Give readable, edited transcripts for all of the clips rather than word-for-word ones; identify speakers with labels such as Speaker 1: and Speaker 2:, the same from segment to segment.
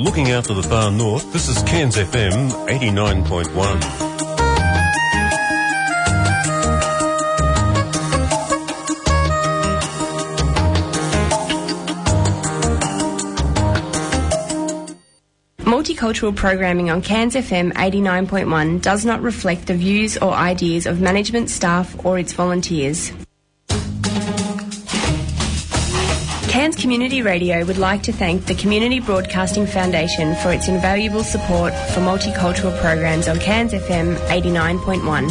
Speaker 1: looking out to the far north. This is Cairns FM 89.1.
Speaker 2: Multicultural programming on Cairns FM 89.1 does not reflect the views or ideas of management, staff or its volunteers. Cairns Community Radio would like to thank the Community Broadcasting Foundation for its invaluable support for multicultural programs on Cairns FM 89.1.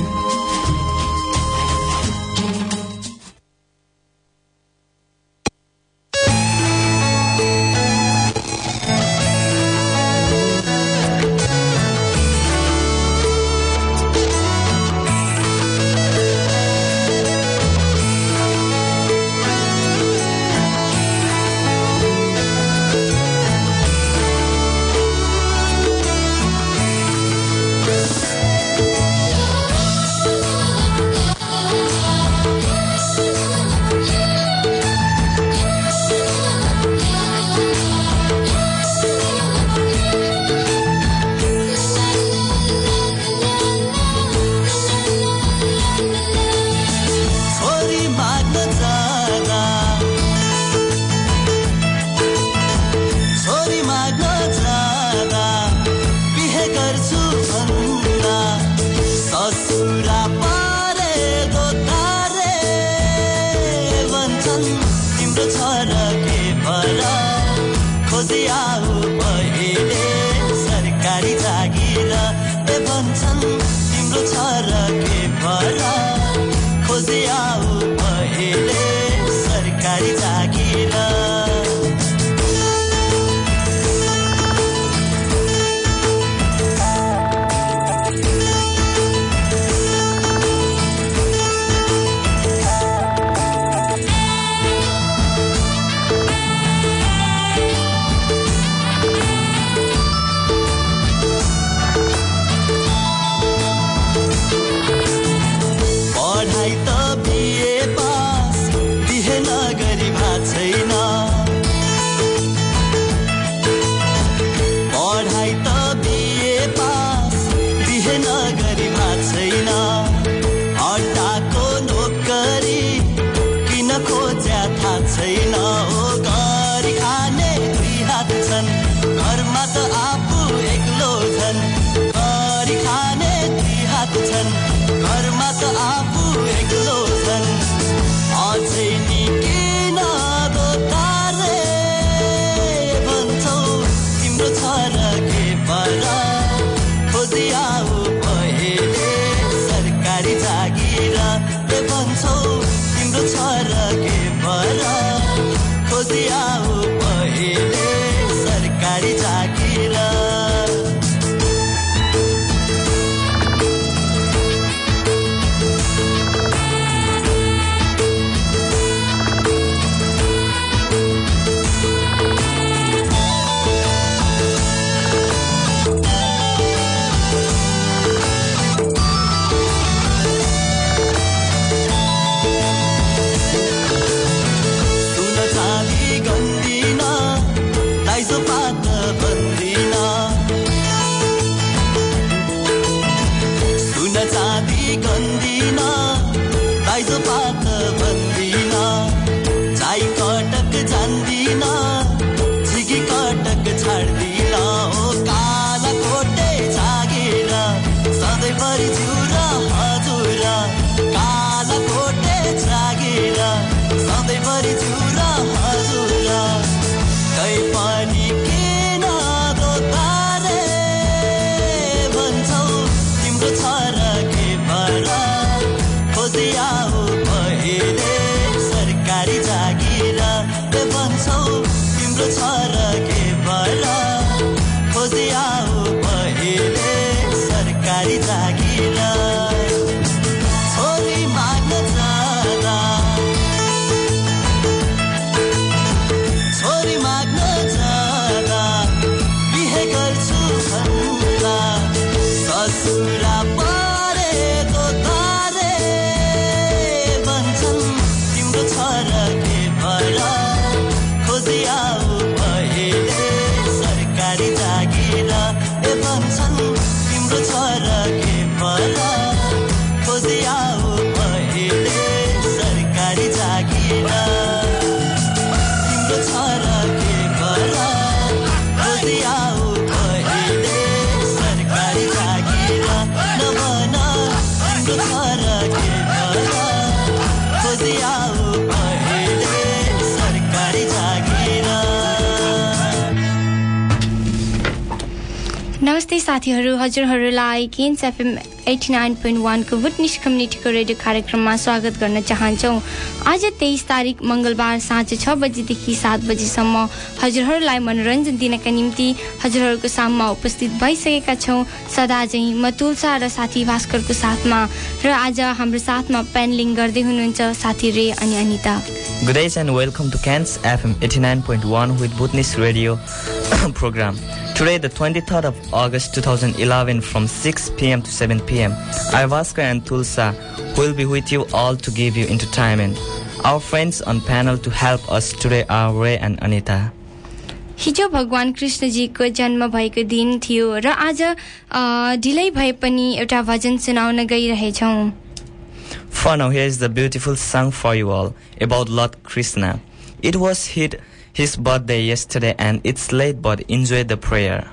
Speaker 3: नमस्ते साथीहरु हजुरहरुलाई Cairns FM 89.1 को witness कम्युनिटीको radio कार्यक्रममा स्वागत गर्न चाहन्छौं। आज 23 तारिक मंगलबार साँझ 6 बजेदेखि 7 बजेसम्म हजुरहरुलाई मनोरञ्जन दिनका निम्ति हजुरहरुको साममा उपस्थित भइसकेका छौं। सदा चाहिँ म तुलसा र साथी भास्करको साथमा र आज हाम्रो साथमा पेनलिङ गर्दै हुनुहुन्छ साथी रे अनि Anita.
Speaker 4: Good day and welcome to Cairns FM 89.1 with Witness Radio program. Today, the 23rd of August 2011 from 6 p.m. to 7 p.m. Vaska and Tulsa will be with you all to give you entertainment. Our friends on panel to help us today are Ray and Anita.
Speaker 3: हिजो भगवान कृष्णजीको जन्म भएको दिन थियो र आज ढिलै भए पनि एउटा भजन सुनाउन गइरहेछौं।
Speaker 4: For now, here is the beautiful song for you all about Lord Krishna. It was his birthday yesterday and it's late, but enjoy the prayer.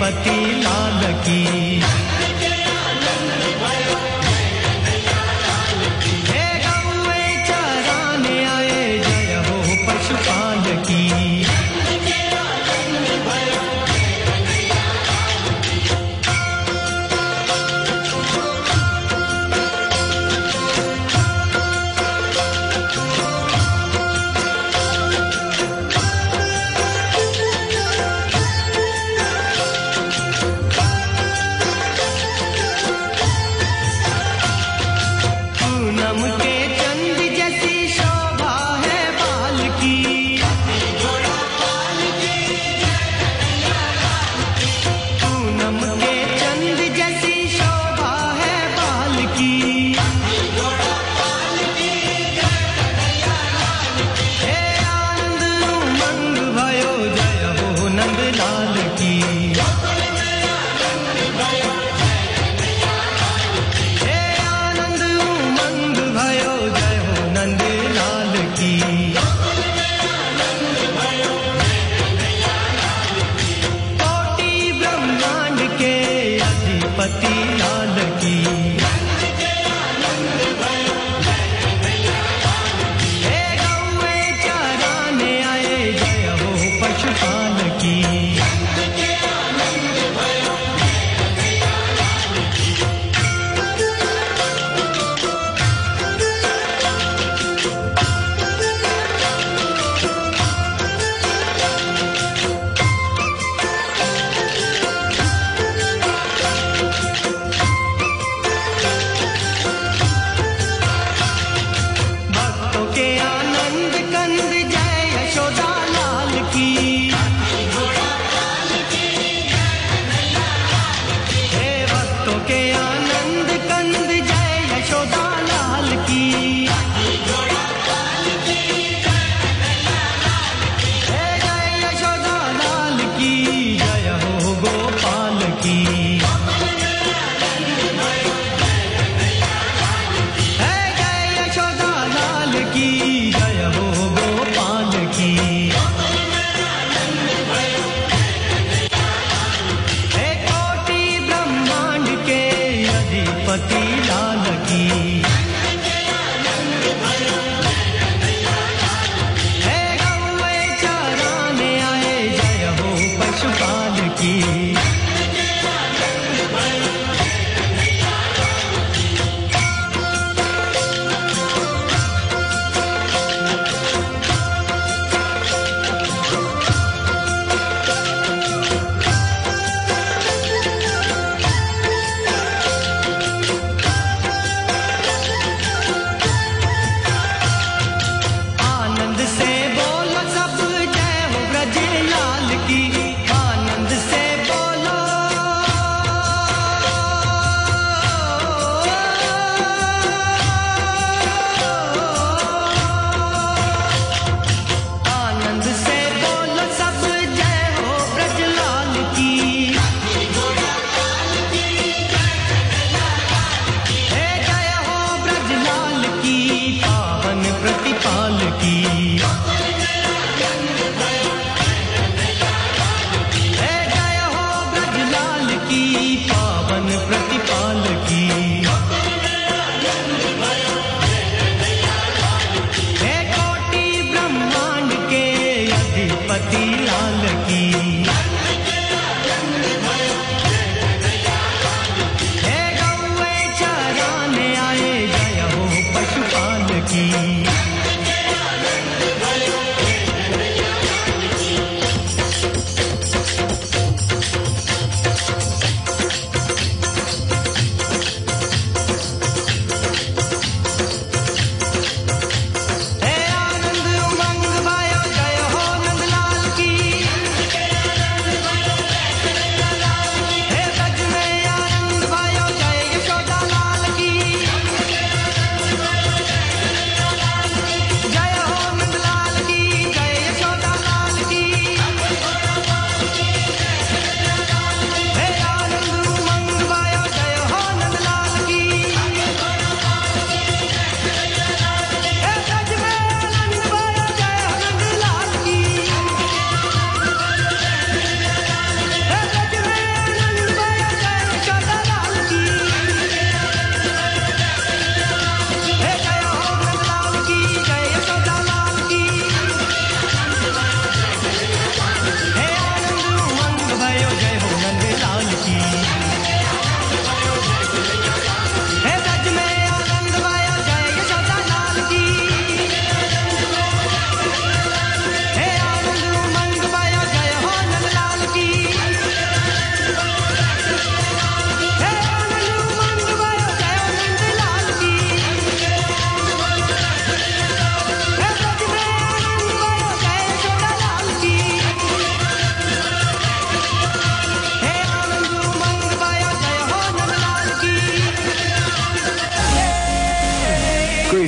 Speaker 5: पति लाल की हे गौए चराने आए जय हो पशुपाल की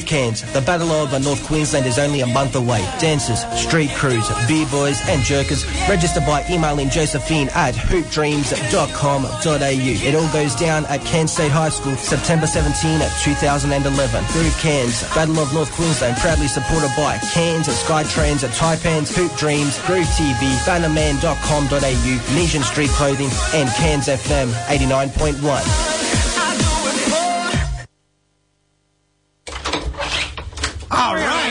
Speaker 6: Cairns, the Battle of North Queensland is only a month away. Dancers, street crews, beer boys and jerkers register by emailing josephine@hoopdreams.com.au. It all goes down at Cairns State High School, September 17, 2011. Groove Cairns, Battle of North Queensland, proudly supported by Cairns, Skytrains, Taipans, Hoop Dreams, Groove TV, bannerman.com.au, Nesian Street Clothing and Cairns FM 89.1.
Speaker 7: All right.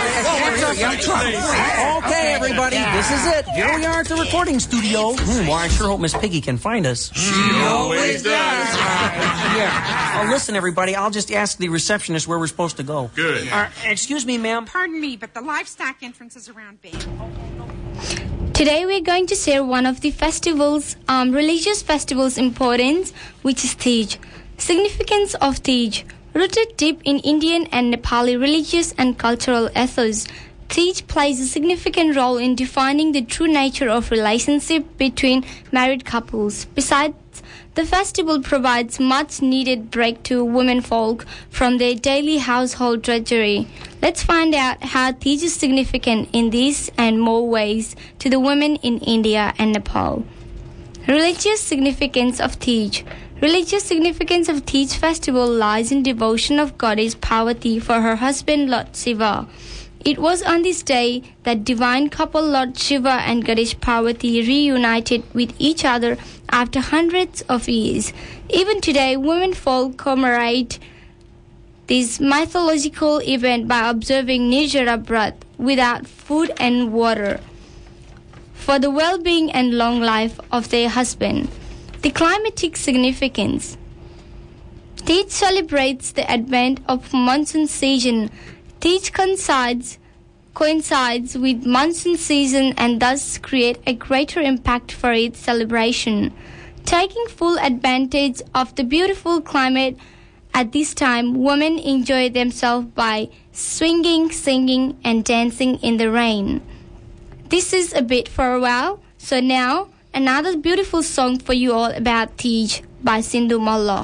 Speaker 7: Okay, everybody, this is it. Here we are at the recording studio. Well, I sure hope Miss Piggy can find us.
Speaker 8: She always does.
Speaker 7: Yeah. Oh, listen, everybody, I'll just ask the receptionist where we're supposed to go.
Speaker 8: Good.
Speaker 7: Excuse me, ma'am.
Speaker 9: Pardon me, but the livestock entrance is around Bay.
Speaker 3: Today we're going to share one of the festivals, religious festivals' importance, which is Tej. Significance of Tej. Rooted deep in Indian and Nepali religious and cultural ethos, Tej plays a significant role in defining the true nature of relationship between married couples. Besides, the festival provides much-needed break to womenfolk from their daily household drudgery. Let's find out how Tej is significant in these and more ways to the women in India and Nepal. Religious significance of Tej. Religious significance of Tej festival lies in devotion of goddess Parvati for her husband Lord Shiva. It was on this day that divine couple Lord Shiva and goddess Parvati reunited with each other after hundreds of years. Even today, womenfolk commemorate this mythological event by observing Nirjara Vrat without food and water for the well-being and long life of their husband. The climatic significance. Tej celebrates the advent of monsoon season. Tej coincides with monsoon season and thus create a greater impact for its celebration. Taking full advantage of the beautiful climate at this time, women enjoy themselves by swinging, singing, and dancing in the rain. This is a bit for a while, so now another beautiful song for you all about Tej by Sindhu Malla.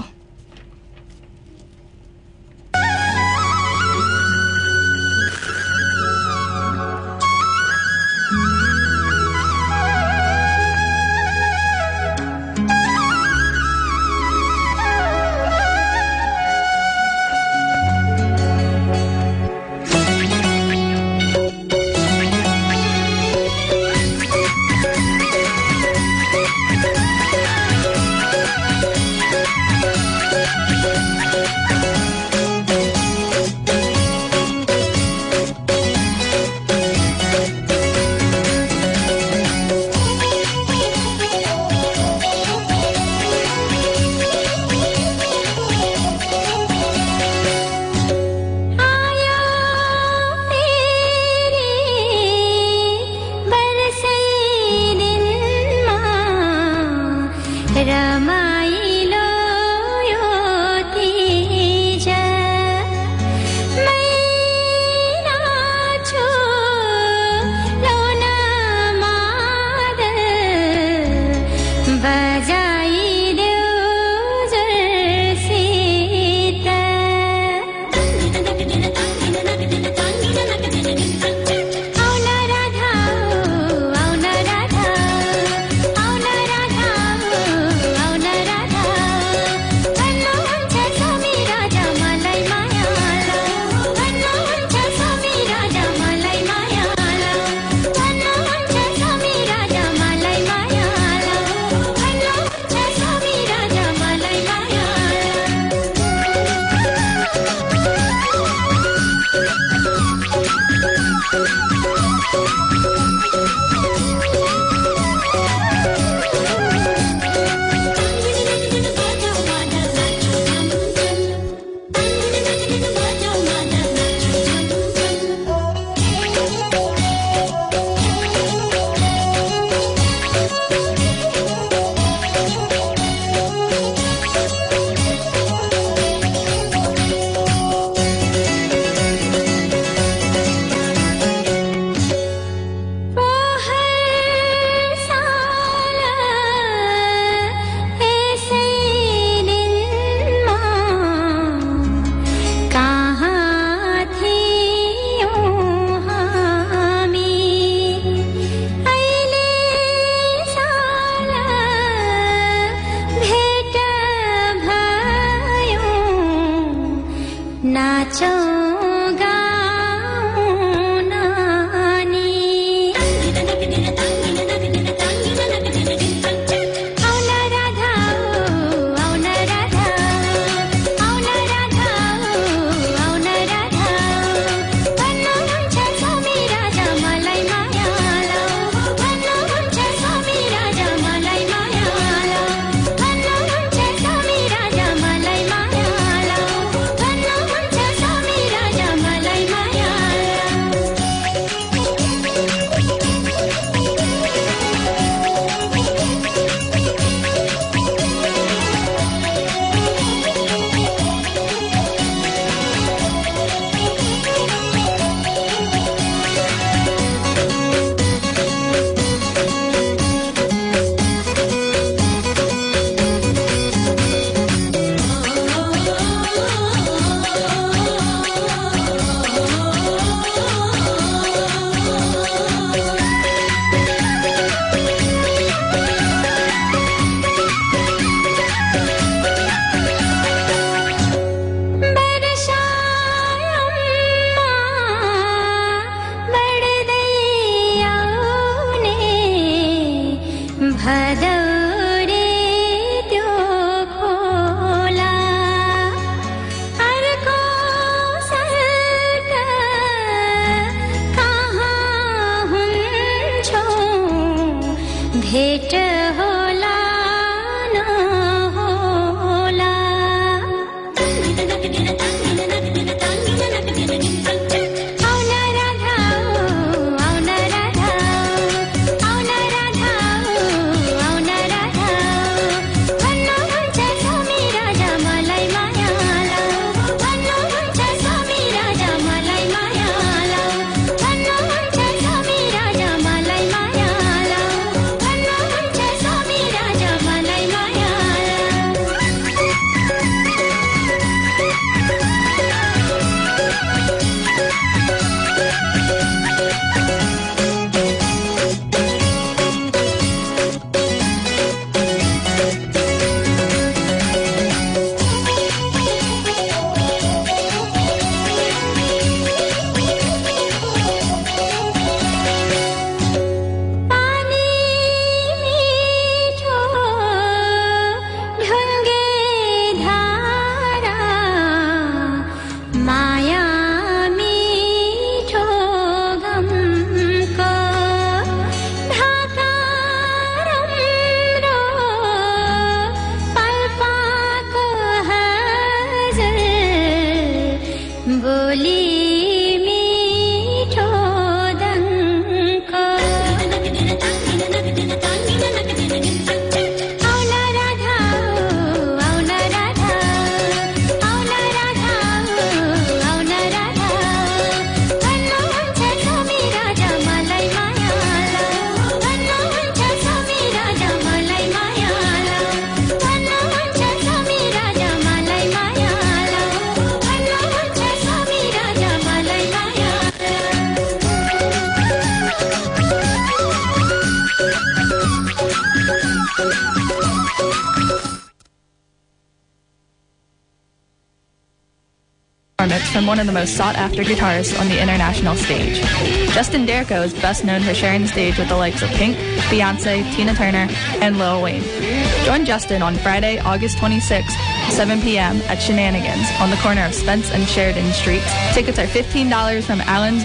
Speaker 8: From one of the most sought-after guitarists on the international stage. Justin Derrico is best known for sharing the stage with the likes of Pink, Beyonce, Tina Turner, and Lil Wayne. Join Justin on Friday, August 26th, 7 p.m. at Shenanigans on the corner of Spence and Sheridan Streets. Tickets are $15 from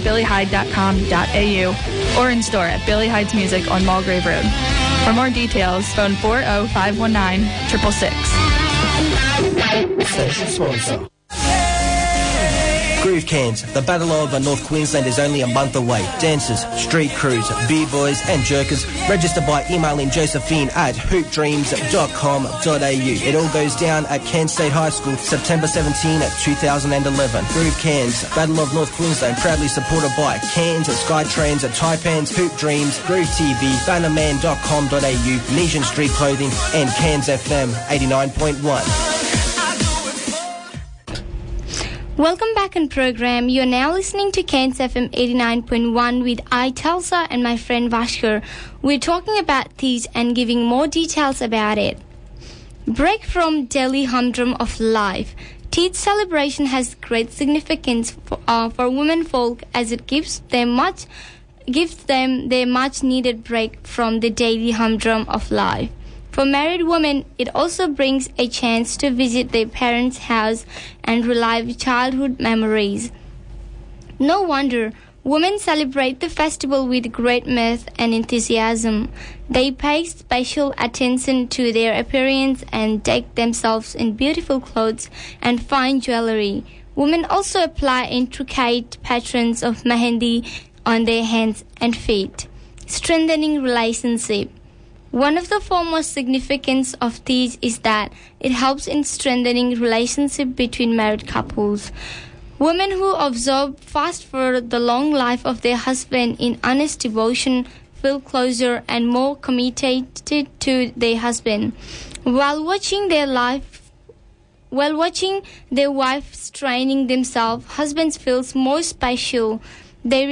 Speaker 8: allensbillyhyde.com.au or in store at Billy Hyde's Music on Mulgrave Road. For more details, phone 40-519-666.
Speaker 6: Station sponsor. Groove Cans, the Battle of North Queensland is only a month away. Dancers, street crews, b-boys and jerkers. Register by emailing Josephine at hoopdreams.com.au. It all goes down at Cairns State High School, September 17, 2011. Groove Cans, Battle of North Queensland, proudly supported by Cairns, Skytrains, Taipans, Hoop Dreams, Groove TV, bannerman.com.au, Nesian Street Clothing and Cairns FM 89.1.
Speaker 3: Welcome back on program. You're now listening to Cairns FM 89.1 with I, Telsa, and my friend Vashkar. We're talking about these and giving more details about it. Break from Delhi humdrum of life. Teeth celebration has great significance for women folk as it gives them their much needed break from the daily humdrum of life. For married women, it also brings a chance to visit their parents' house and relive childhood memories. No wonder women celebrate the festival with great mirth and enthusiasm. They pay special attention to their appearance and deck themselves in beautiful clothes and fine jewelry. Women also apply intricate patterns of mehendi on their hands and feet, strengthening relationship. One of the foremost significance of these is that it helps in strengthening relationship between married couples. Women who observe fast for the long life of their husband in honest devotion feel closer and more committed to their husband. While watching their wives training themselves, husbands feel more special. They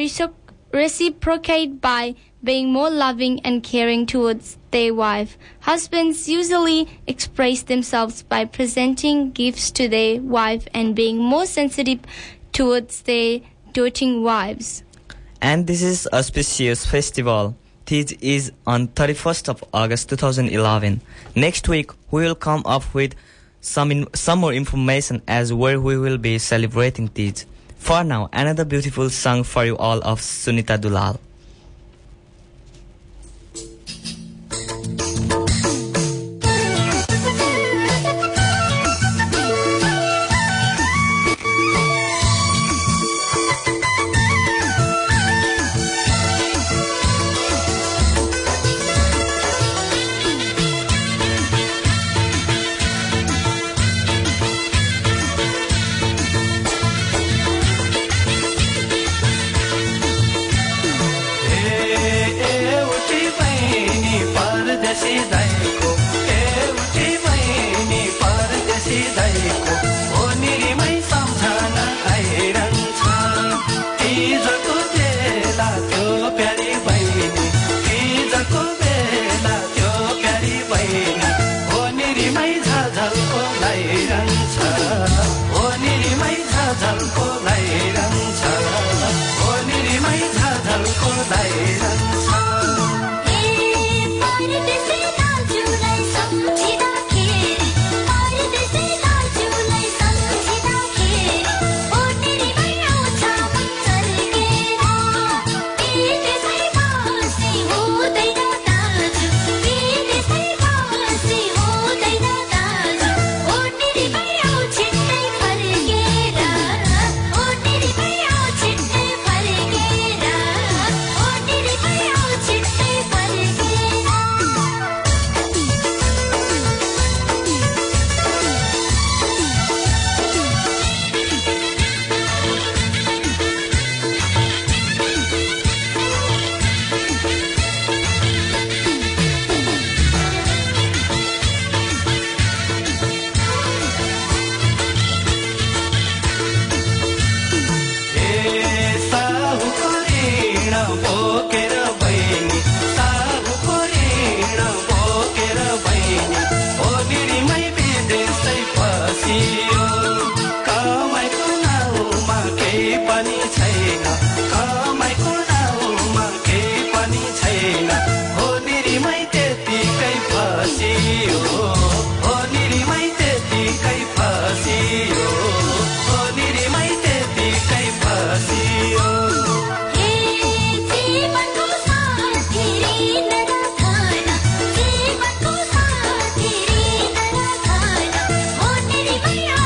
Speaker 3: reciprocate by being more loving and caring towards their wife. Husbands usually express themselves by presenting gifts to their wife and being more sensitive towards their doting wives.
Speaker 4: And this is auspicious festival. Teej is on 31st of August 2011. Next week, we will come up with some more information as where we will be celebrating Teej. For now, another beautiful song for you all of Sunita Dulal.
Speaker 10: Hey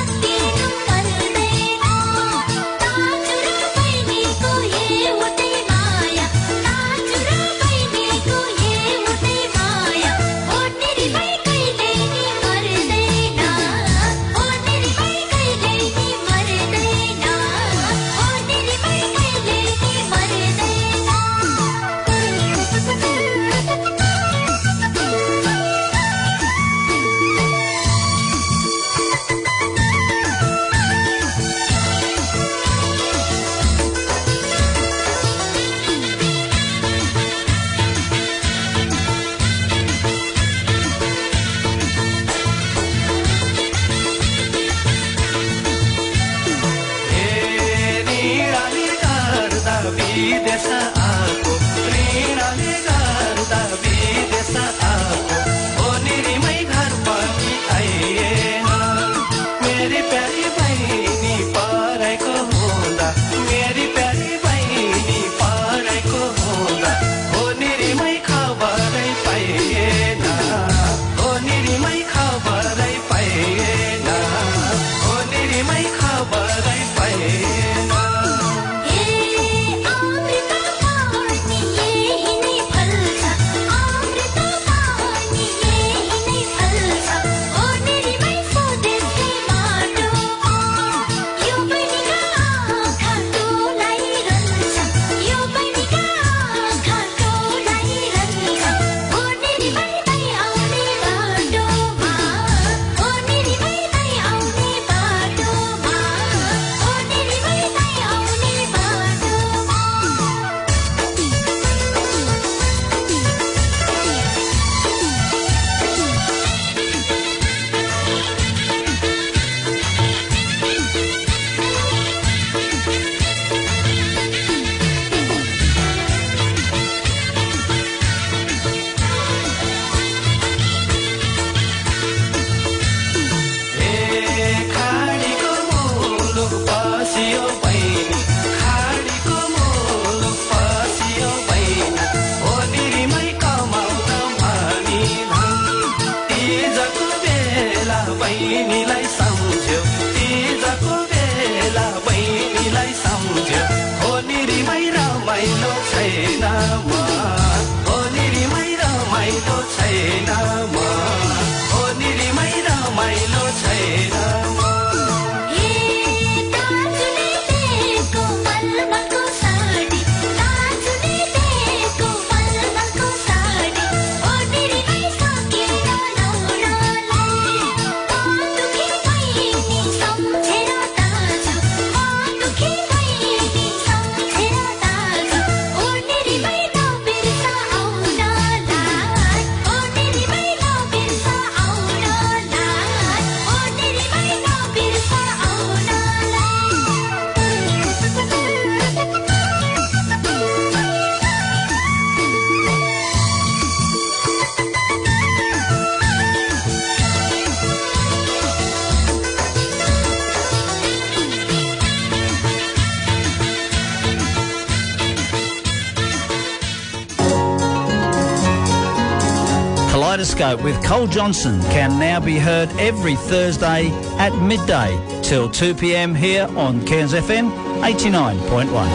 Speaker 10: Kaleidoscope with Cole Johnson can now be heard every Thursday at midday till 2 p.m. here on Cairns FM 89.1.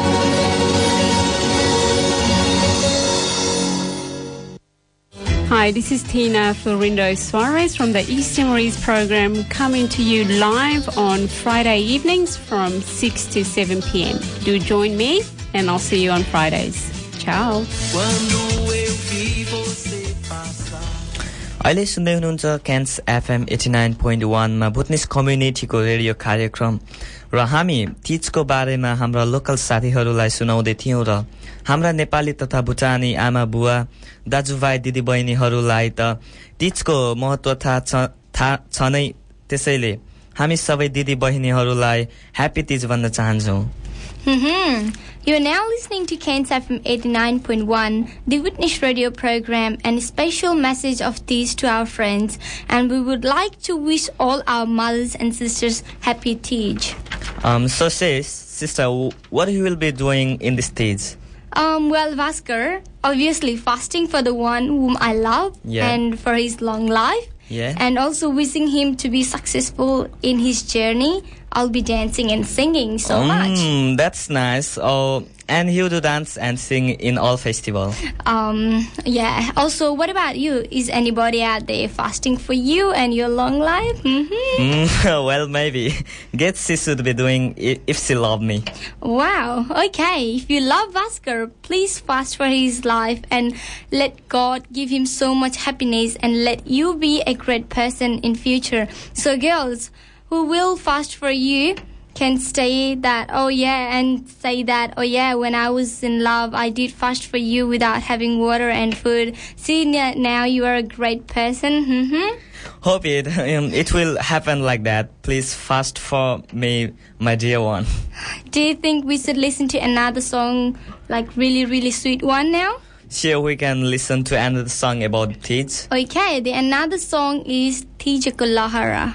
Speaker 11: Hi, this is Tina Florindo Suarez from the East Timorese program, coming to you live on Friday evenings from 6 to 7 p.m. Do join me, and I'll see you on Fridays. Ciao.
Speaker 4: अहिले सुन्दै हुनुहुन्छ क्यान्स FM 89.1 मा भुटनिस कम्युनिटीको radio कार्यक्रम र हामी तीजको बारेमा हाम्रा local साथीहरूलाई सुनाउँदै थियौं र हाम्रा नेपाली तथा भुटानी आमा बुवा दाजुभाइ दिदीबहिनीहरूलाई त तीजको महत्व थाहा छ नै, त्यसैले हामी सबै दिदीबहिनीहरूलाई ह्यापी तीज भन्न चाहन्छौं।
Speaker 3: You are now listening to Cairns FM 89.1, the Witness Radio program, and a special message of Teej to our friends. And we would like to wish all our mothers and sisters happy Teej.
Speaker 4: So sis, sister, what you will be doing in this Teej?
Speaker 3: Well, Vaskar, obviously fasting for the one whom I love and for his long life.
Speaker 4: Yeah.
Speaker 3: And also wishing him to be successful in his journey. I'll be dancing and singing so much.
Speaker 4: That's nice. Oh, and you do dance and sing in all festival.
Speaker 3: Yeah. Also, what about you? Is anybody out there fasting for you and your long life?
Speaker 4: Well, maybe. Guess she should be doing if she love me.
Speaker 3: Wow. Okay. If you love Vaskar, please fast for his life and let God give him so much happiness and let you be a great person in future. So, girls who will fast for you can say that, when I was in love, I did fast for you without having water and food. See, now you are a great person.
Speaker 4: Hope it will happen like that. Please fast for me, my dear one.
Speaker 3: Do you think we should listen to another song, like really, really sweet one now?
Speaker 4: Sure, we can listen to another song about Teej.
Speaker 3: Okay, the another song is Teej Lahara.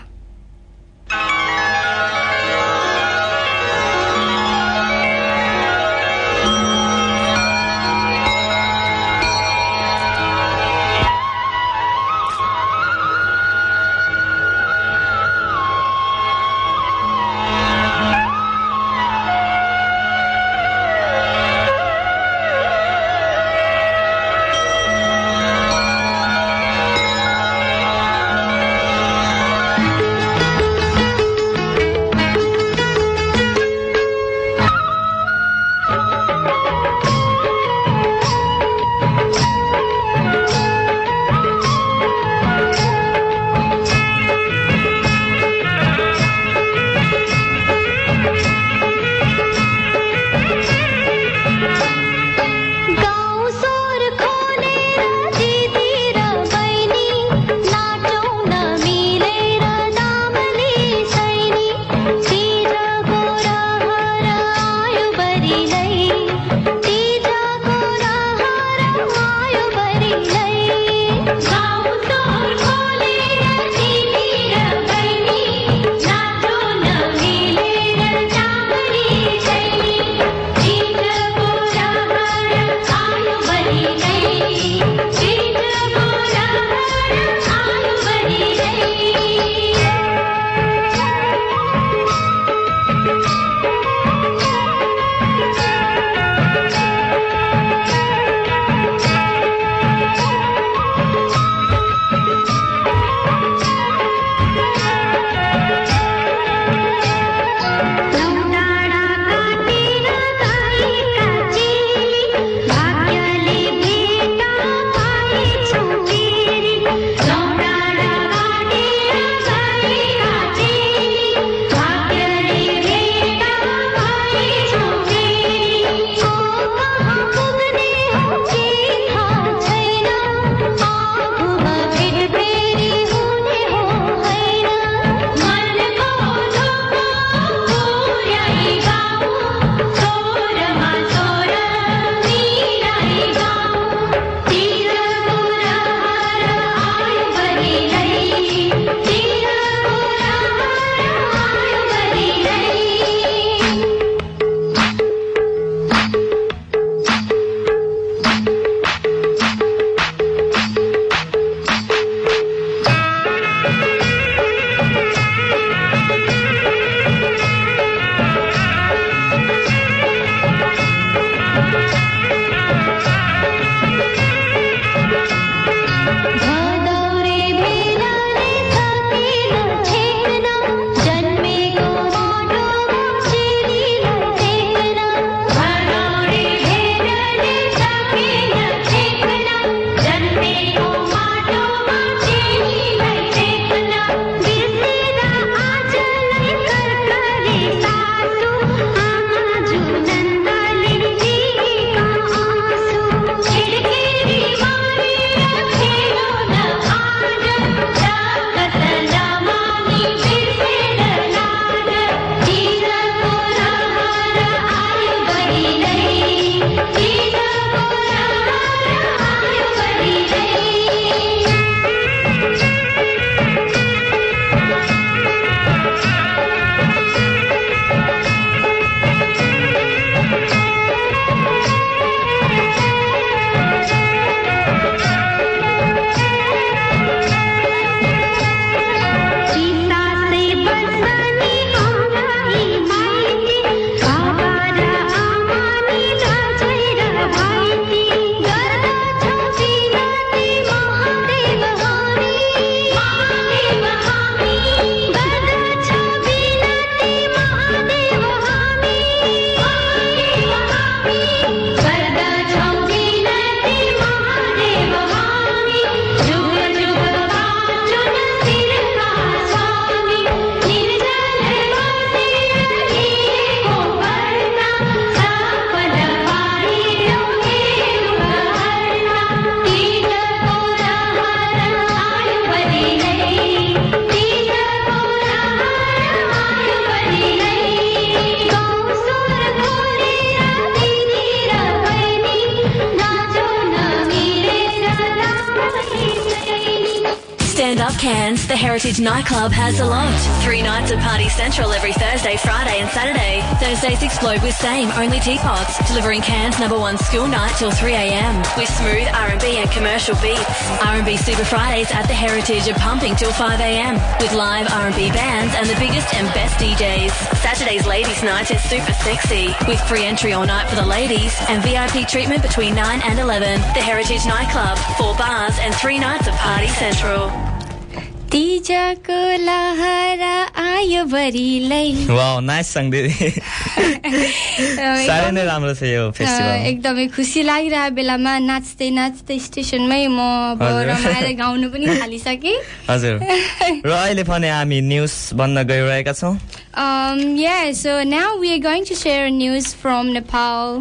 Speaker 12: Stand up, Cairns. The Heritage Nightclub has a lot. 3 nights of Party Central every Thursday, Friday and Saturday. Thursdays explode with Same Only Teapots, delivering Cairns' #1 school night till 3 a.m. with smooth R&B and commercial beats. R&B Super Fridays at the Heritage are pumping till 5 a.m. with live R&B bands and the biggest and best DJs. Saturday's Ladies Night is super sexy with free entry all night for the ladies and VIP treatment between 9 and 11. The Heritage Nightclub, 4 bars and 3 nights of Party Central.
Speaker 3: तिजको लहरा आयो बरिलै
Speaker 4: wow nice song दिदी साह्रै नै राम्रो छ यो festival
Speaker 3: एकदमै खुसी लागिरहेको बेलामा नाच्दै नाच्दै स्टेसनमै म अब रमाएर गाउनु पनि थालिसके
Speaker 4: हजुर र अहिले भने हामी न्यूज भन्न गइरहेका छौं
Speaker 3: yeah, so now we are going to share news from Nepal.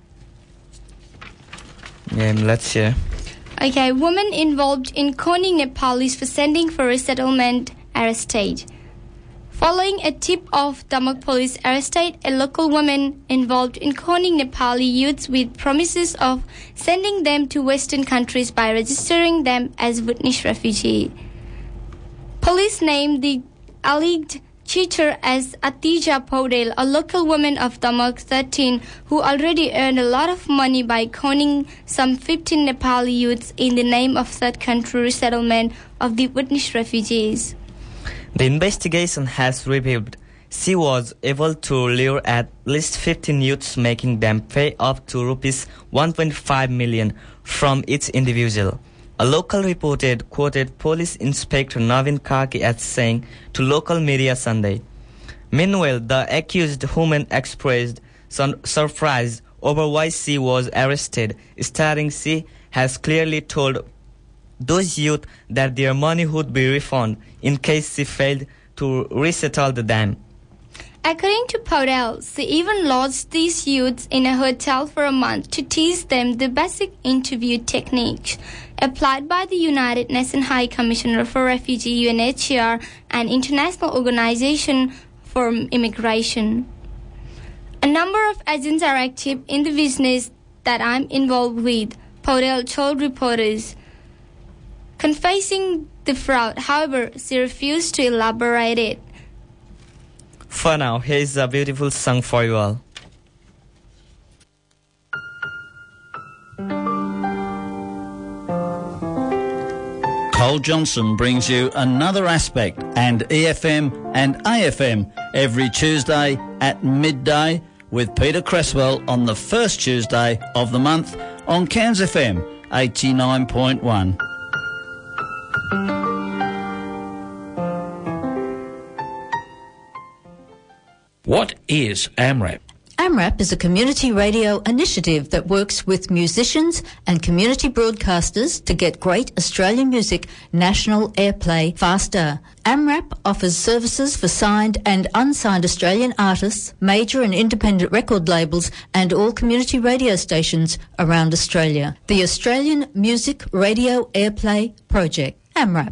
Speaker 4: Yeah, let's share.
Speaker 3: Okay, woman involved in conning Nepalis for sending for resettlement arrested. Following a tip of Damak police arrested a local woman involved in conning Nepali youths with promises of sending them to Western countries by registering them as Bhutanese refugee. Police named the alleged cheater as Atija Paudel, a local woman of Damak 13 who already earned a lot of money by conning some 15 Nepali youths in the name of third country resettlement of the Bhutanese refugees.
Speaker 4: The investigation has revealed she was able to lure at least 15 youths, making them pay up to rupees 1.5 million from each individual. A local reporter quoted Police Inspector Navin Kaki as saying to local media Sunday. Meanwhile, the accused woman expressed some surprise over why she was arrested, stating she has clearly told those youth that their money would be refunded in case she failed to resettle them.
Speaker 3: According to Paudel, she even lodged these youths in a hotel for a month to teach them the basic interview techniques applied by the United Nations High Commissioner for Refugee UNHCR and International Organization for Immigration. A number of agents are active in the business that I'm involved with, Paudel told reporters. Confessing the fraud, however, she refused to elaborate it.
Speaker 4: For now, here's a beautiful song for you all.
Speaker 10: Cole Johnson brings you Another Aspect and EFM and AFM every Tuesday at midday with Peter Cresswell on the first Tuesday of the month on Cairns FM 89.1.
Speaker 13: What is AMRAP?
Speaker 14: AMRAP is a community radio initiative that works with musicians and community broadcasters to get great Australian music national airplay faster. AMRAP offers services for signed and unsigned Australian artists, major and independent record labels, and all community radio stations around Australia. The Australian Music Radio Airplay Project. AMRAP.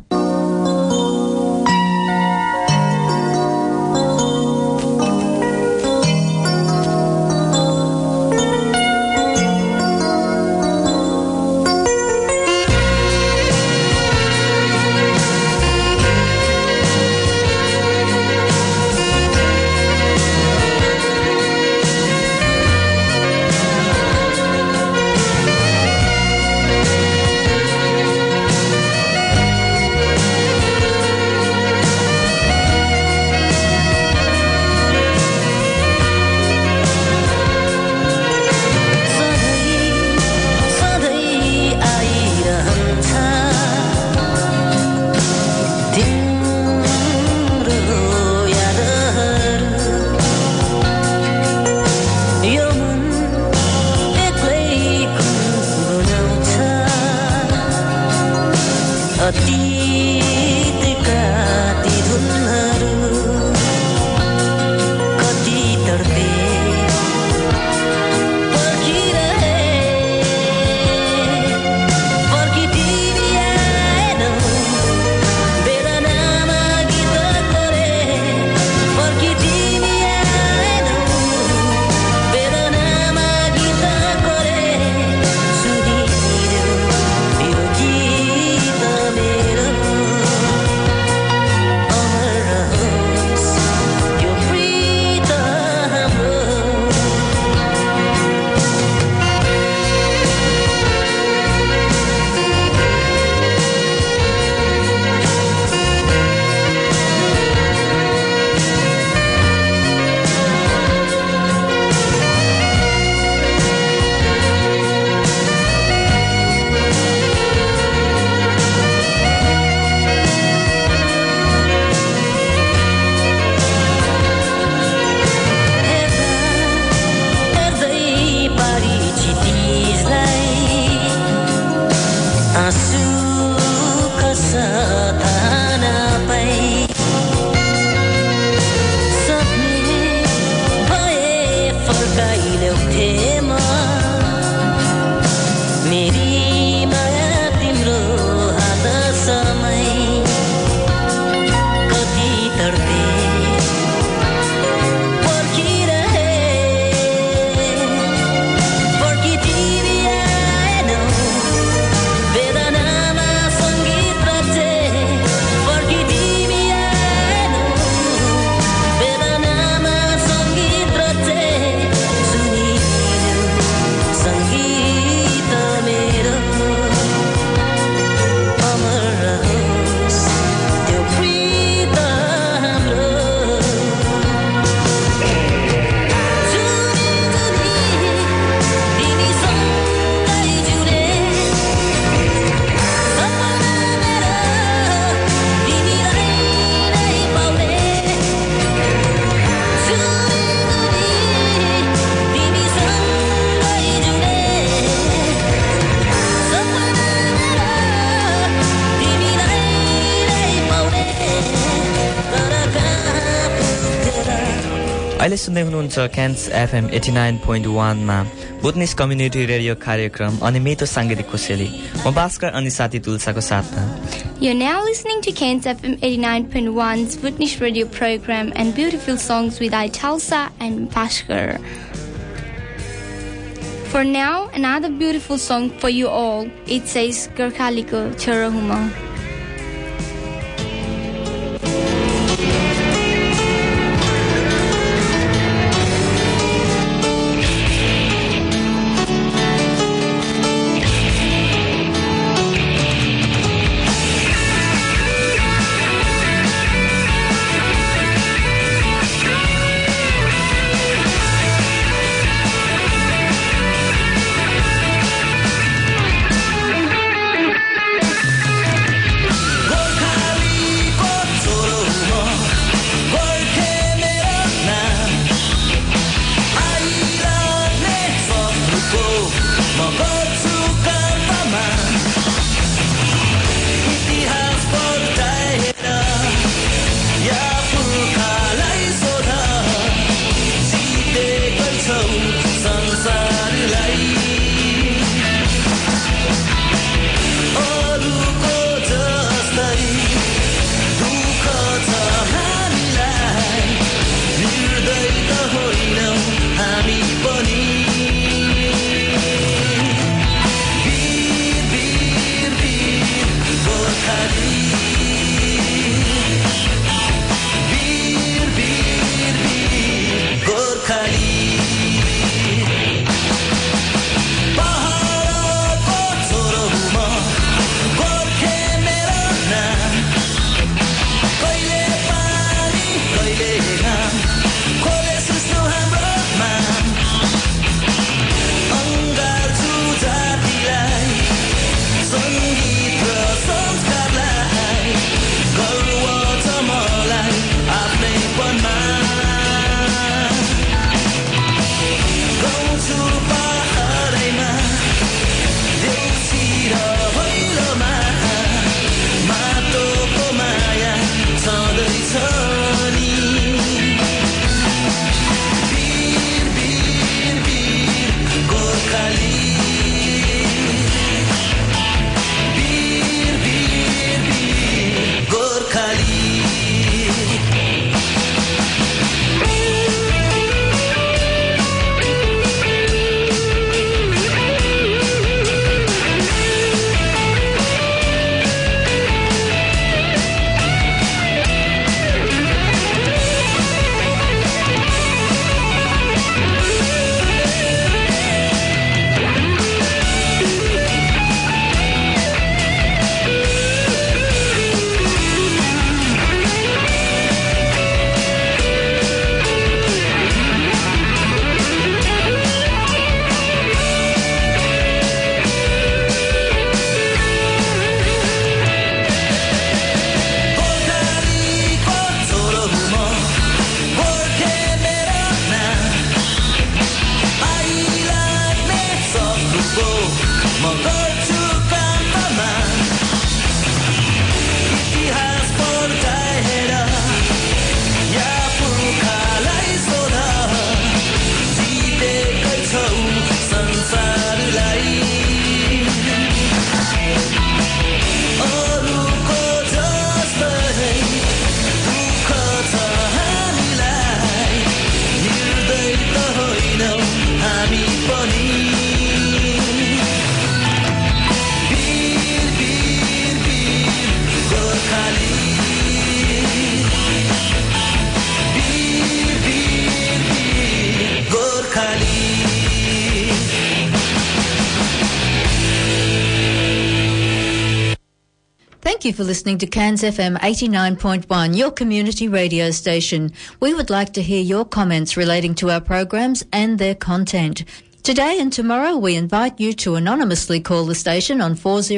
Speaker 4: अहिले सुन्दै हुनुहुन्छ क्यान्स FM 89.1 मा Bhutanese community radio कार्यक्रम अनि मिठो साङ्गीतिक कोसेली म भास्कर अनि साथी तुलसाको साथमा
Speaker 3: You're now listening to Cairns FM 89.1's Buddhist radio program and beautiful songs with Italsa and Bhaskar. For now, another beautiful song for you all. It says Gorkhaliko Chorahuma.
Speaker 14: Thank you for listening to Cairns FM 89.1, your community radio station. We would like to hear your comments relating to our programs and their content. Today and tomorrow, we invite you to anonymously call the station on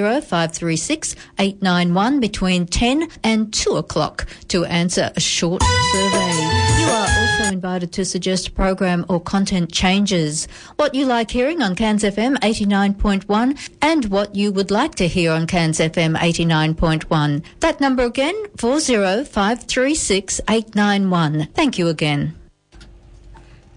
Speaker 14: 40536-891 between 10 and 2 o'clock to answer a short survey. You are also invited to suggest program or content changes, what you like hearing on Cairns FM 89.1 and what you would like to hear on Cairns FM 89.1. That number again, 40536-891. Thank you again.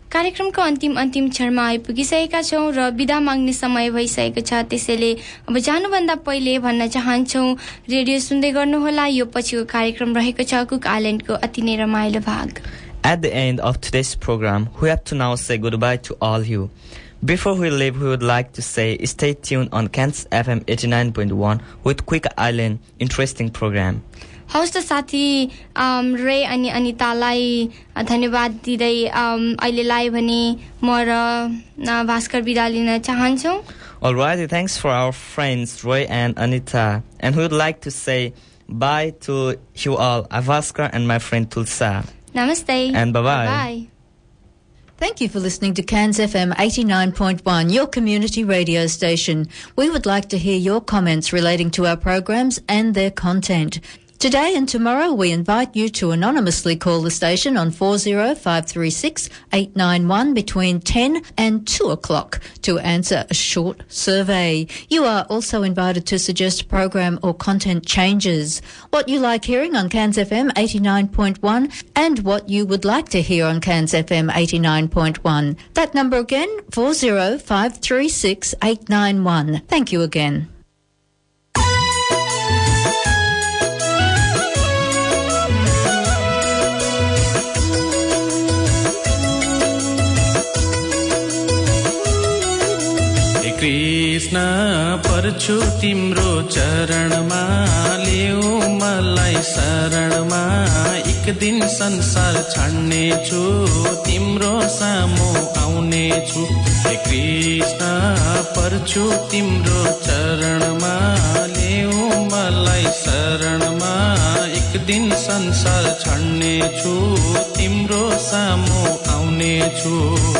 Speaker 3: कार्यक्रमको अन्तिम क्षणमा आइपुगिसकेका छौं र बिदा माग्ने समय भइसकेको छ त्यसैले अब जानुभन्दा पहिले भन्न चाहन्छौं रेडियो सुन्दै गर्नुहोला यो पछिको कार्यक्रम रहेको छ कुक आइल्यान्डको अति नै रमाइलो भाग
Speaker 4: At the end of today's program, we have to now say goodbye to all you. Before we leave, we would like to say stay tuned on Cairns FM 89.1 with Quick Island interesting program.
Speaker 3: हौस् त साथी रे अनि अनितालाई धन्यवाद दिदै अहिलेलाई भने म र भास्कर बिदा लिन चाहन्छु.
Speaker 4: Alright, thanks for our friends Roy and Anita, and we would like to say bye to you all, Avaskar and my friend Tulsa.
Speaker 3: Namaste.
Speaker 4: And bye-bye.
Speaker 3: Bye.
Speaker 14: Thank you for listening to Cairns FM 89.1, your community radio station. We would like to hear your comments relating to our programs and their content. Today and tomorrow, we invite you to anonymously call the station on 40536 891 between 10 and 2 o'clock to answer a short survey. You are also invited to suggest program or content changes, what you like hearing on Cairns FM 89.1 and what you would like to hear on Cairns FM 89.1. That number again, 40536 891. Thank you again.
Speaker 15: Krishna पर्छु तिम्रो चरणमा ल्याऊ मलाई शरणमा एक दिन संसार छाड्ने छु तिम्रो सामु आउने छु हे कृष्ण पर्छु तिम्रो चरणमा ल्याऊ मलाई शरणमा एक दिन संसार छाड्ने छु तिम्रो सामु आउने छु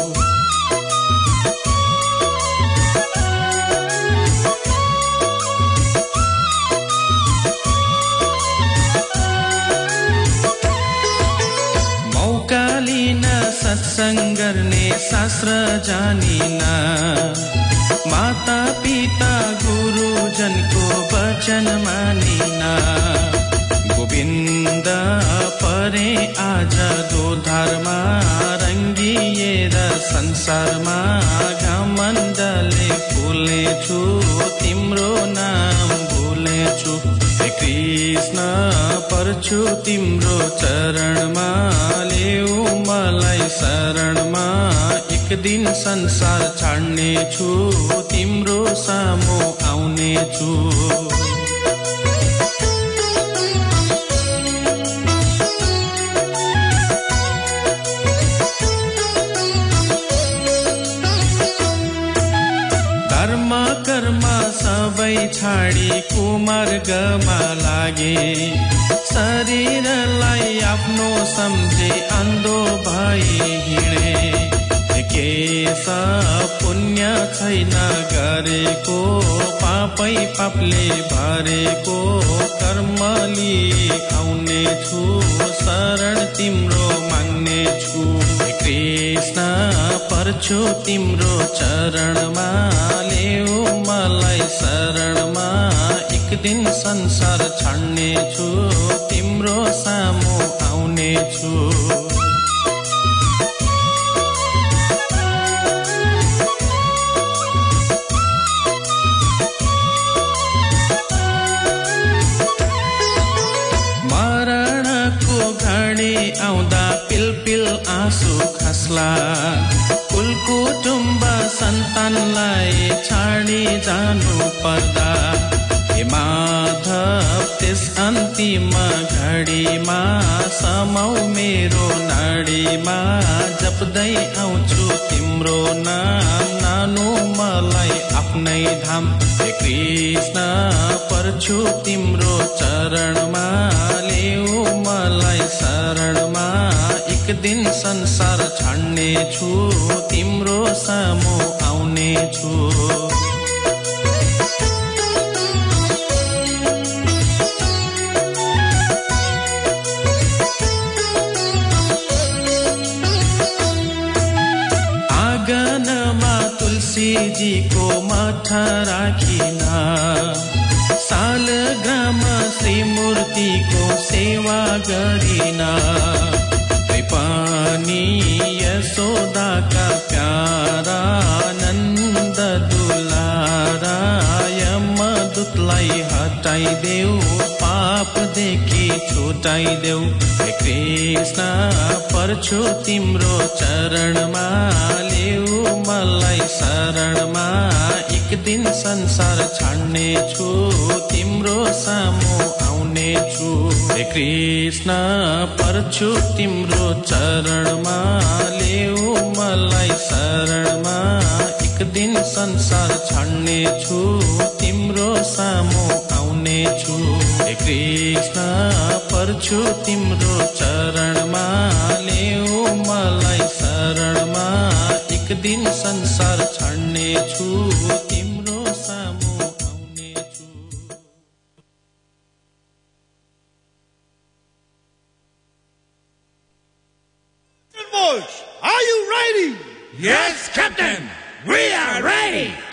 Speaker 15: सत्संग गर्ने शास्त्र जानिना माता पिता गुरुजनको वचन मानिना गोविन्द परे आज दोधारमा रंगिएर संसारमा घमण्डले फुल्ने छु तिम्रो नाम भुल्ने छु कृष्ण पर्छु तिम्रो चरणमा ल्याऊ मलाई शरणमा एक दिन संसार छाड्ने छु तिम्रो सामु आउने छु धर्म कर्म सबै छाडी कुमार्गमा लागे शरीरलाई आफ्नो सम्झे अन्धो भई हिँडे के पुण्य छैन गरेको पापै पापले भरेको कर्मली आउने छु शरण तिम्रो माग्ने छु कृष्ण पर्छु तिम्रो चरणमा ल्याऊ मलाई शरणमा एक दिन संसार छाड्ने छु तिम्रो सामु आउने छु आउँदा पिलपिल आँसु खस्ला कुल कुटुम्ब सन्तानलाई छाडी जानु पर्दा हे माधव त्यस अन्तिम घडीमा समाउ मेरो नाडीमा जप्दै आउँछु तिम्रो नाम नानु मलाई आफ्नै धाम हे कृष्ण पर्छु तिम्रो चरणमा ल्याऊ मलाई शरणमा एक दिन संसार छाड्ने छु तिम्रो सामु आउने छु आँगनमा तुलसीजीको मठ राखिना सालग्राम श्री मूर्तिको सेवा गरिना पनि यशोदाका प्यारा नन्द दुलारा यमदूतलाई हटाइदेऊ पापदेखि छुटाइदेऊ हे कृष्ण पर्छु तिम्रो चरणमा ल्याऊ मलाई शरणमा एक दिन संसार छाड्ने छु तिम्रो सामु आउने छु हे कृष्ण पर्छु तिम्रो चरणमा ल्याऊ मलाई शरणमा एक दिन संसार छाड्ने छु तिम्रो सामु आउने छु हे कृष्ण पर्छु तिम्रो चरणमा ल्याऊ मलाई शरणमा एक दिन संसार छाड्ने छु तिम्रो सामु आउने छु
Speaker 16: Are you ready?
Speaker 17: Yes, Captain. We are ready.